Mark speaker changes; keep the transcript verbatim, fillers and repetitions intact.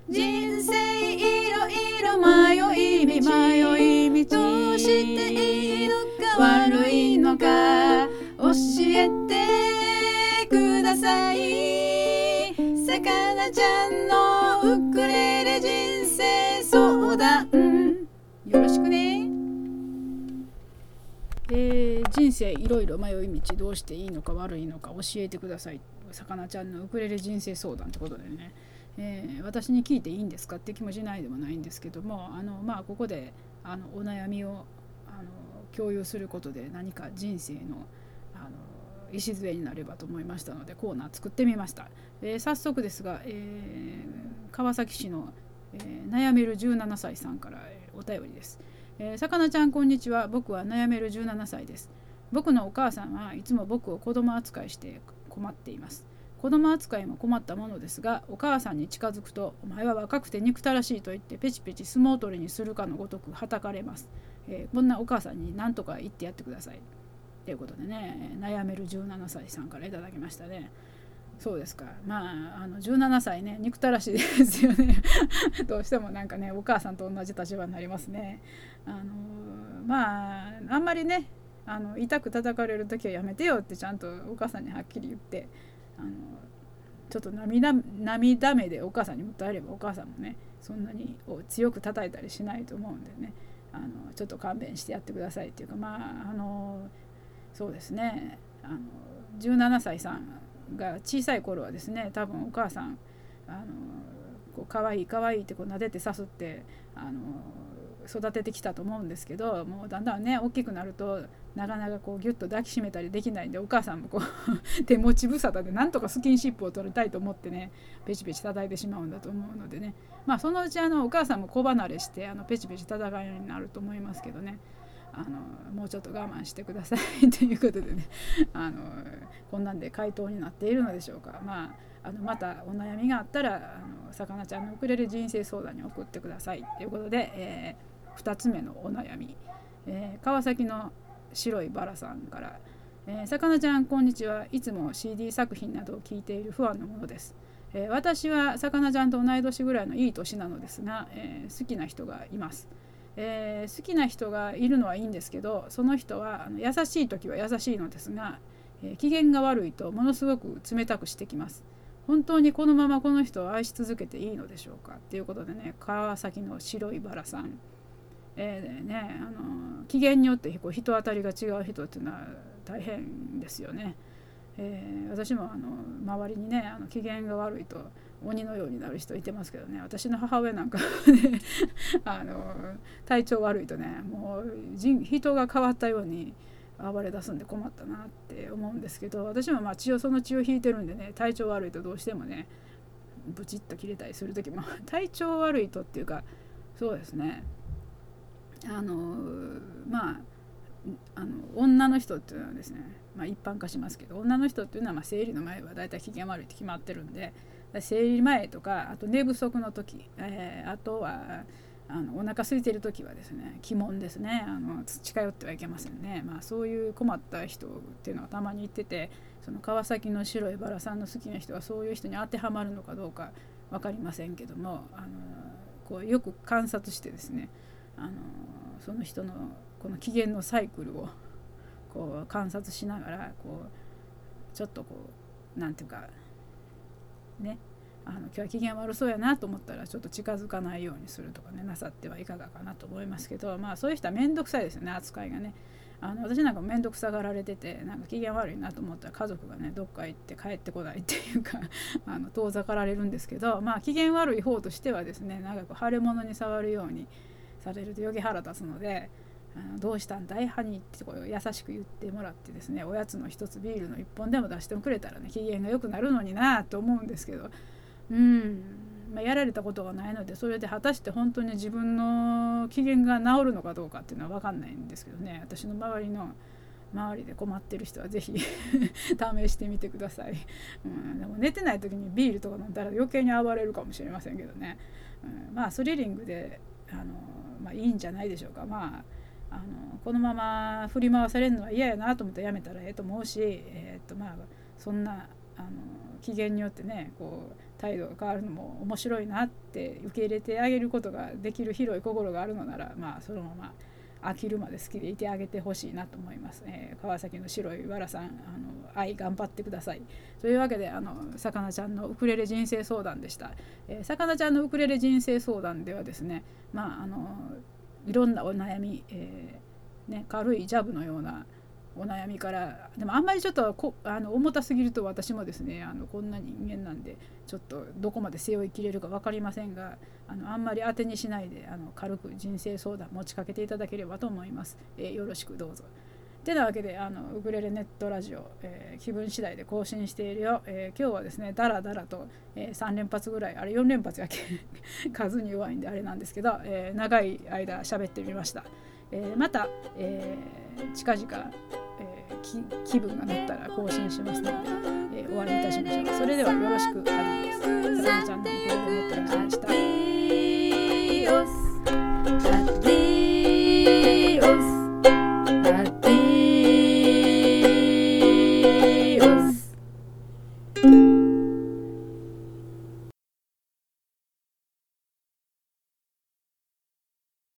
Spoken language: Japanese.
Speaker 1: 人生いろいろ迷い道、迷い道、どうしていいのか悪いのか教えてください。さかなちゃんのウクレレ人生相談、よろしくね。えー、人生いろいろ迷い道、どうしていいのか悪いのか教えてください。さかなちゃんのウクレレ人生相談ってことでね、えー、私に聞いていいんですかって気もしないでもないんですけども、あのまあここであのお悩みをあの共有することで何か人生のあの礎になればと思いましたのでコーナー作ってみました。えー、早速ですが、えー、川崎市の、えー、悩めるじゅうななさいさんからお便りです。えー、さかなちゃんこんにちは。僕は悩めるじゅうななさいです。僕のお母さんはいつも僕を子供扱いして困っています。子供扱いも困ったものですが、お母さんに近づくとお前は若くて憎たらしいと言ってペチペチ相撲取りにするかのごとくはたかれます。えー、こんなお母さんに何とか言ってやってくださいということでね、悩めるじゅうななさいさんからいただきましたね。そうですか。まあ、あのじゅうななさいね、憎たらしいですよね。どうしてもなんかね、お母さんと同じ立場になりますね。あのまあ、あんまりね、あの痛く叩かれる時はやめてよってちゃんとお母さんにはっきり言って、あのちょっと涙涙目でお母さんに訴えればお母さんもね、そんなに強く叩いたりしないと思うんでね、あのちょっと勘弁してやってくださいっていうか、まああのそうですね、あのじゅうななさいさんが小さい頃はですね、多分お母さんあのこう可愛い可愛いってこう撫でてさすってあの育ててきたと思うんですけど、もうだんだんね大きくなるとなかなかこうギュッと抱きしめたりできないんで、お母さんもこう手持ち無沙汰でなんとかスキンシップを取りたいと思ってね、ペチペチ叩いてしまうんだと思うのでね、まあそのうちあのお母さんも子離れしてあのペチペチ叩かようになると思いますけどね、あのもうちょっと我慢してくださいということでね、あのこんなんで回答になっているのでしょうか。まあ、あのまたお悩みがあったらあのさかなちゃんの送れる人生相談に送ってくださいということで、えー、ふたつめのお悩み、えー、川崎の白いバラさんから、えー、さかなちゃんこんにちは。いつも シーディー 作品などを聞いている不安のものです。えー、私はさかなちゃんと同い年ぐらいのいい年なのですが、えー、好きな人がいます。えー、好きな人がいるのはいいんですけど、その人はあの優しい時は優しいのですが、えー、機嫌が悪いとものすごく冷たくしてきます。本当にこのままこの人を愛し続けていいのでしょうかっていうことでね、川崎の白いバラさん、えーね、あの機嫌によってこう人当たりが違う人っていうのは大変ですよね。えー、私もあの周りにね、あの機嫌が悪いと鬼のようになる人いてますけどね、私の母親なんかねあの体調悪いとね、もう人が変わったように暴れ出すんで困ったなって思うんですけど、私もまあ血をその血を引いてるんでね、体調悪いとどうしてもねブチッと切れたりする時も体調悪いとっていうか、そうですね、あのまああの女の人っていうのはですね、まあ、一般化しますけど、女の人っていうのはまあ生理の前はだいたい機嫌悪いって決まってるんで、生理前とかあと寝不足の時、えー、あとはあのお腹空いてる時はですね、鬼門ですね、あの近寄ってはいけませんね。まあ、そういう困った人っていうのはたまに言ってて、その川崎の白いバラさんの好きな人はそういう人に当てはまるのかどうか分かりませんけども、あのこうよく観察してですね、あのその人のこの機嫌のサイクルをこう観察しながら、こうちょっとこうなんていうかね、あの今日は機嫌悪そうやなと思ったらちょっと近づかないようにするとかね、なさってはいかがかなと思いますけど、まあそういう人は面倒くさいですよね、扱いがね。あの私なんかも面倒くさがられてて、なんか機嫌悪いなと思ったら家族がねどっか行って帰ってこないっていうかあの遠ざかられるんですけど、まあ機嫌悪い方としてはですね、なんかこう腫れ物に触るようにされると余計腹立つので、あのどうしたんだいハニーってこう優しく言ってもらってですね、おやつの一つビールの一本でも出してもくれたらね機嫌が良くなるのになと思うんですけど、うんまあ、やられたことがないので、それで果たして本当に自分の機嫌が治るのかどうかっていうのは分かんないんですけどね、私の周りの周りで困ってる人はぜひ試してみてください、うん、でも寝てない時にビールとか飲んだら余計に暴れるかもしれませんけどね、うん、まあスリリングであの、まあ、いいんじゃないでしょうか。まああのこのまま振り回されるのは嫌やなと思ったらやめたらええと思うし、えー、っとまあそんなあの機嫌によってねこう態度が変わるのも面白いなって受け入れてあげることができる広い心があるのなら、まあそのまま飽きるまで好きでいてあげてほしいなと思います、えー、川崎の白いわらさん、あの愛頑張ってくださいというわけで、あのさかなちゃんのウクレレ人生相談でした。えー、さかなちゃんのウクレレ人生相談ではですね、まああのいろんなお悩み、えーね、軽いジャブのようなお悩みから、でもあんまりちょっとこあの重たすぎると私もですね、あのこんな人間なんでちょっとどこまで背負いきれるか分かりませんが、あのあんまり当てにしないであの軽く人生相談持ちかけていただければと思います。えー、よろしくどうぞ。てなわけで、あのウクレレネットラジオ、えー、気分次第で更新しているよ。えー、今日はですねダラダラと、えー、さん連発ぐらい、あれよん連発やけ数に弱いんであれなんですけど、えー、長い間喋ってみました。えー、また、えー、近々、えー、気分が乗ったら更新しますので、えー、お会いいたしましょう。それではよろしくあります。さかなちゃんのウクレレネットラジオでした。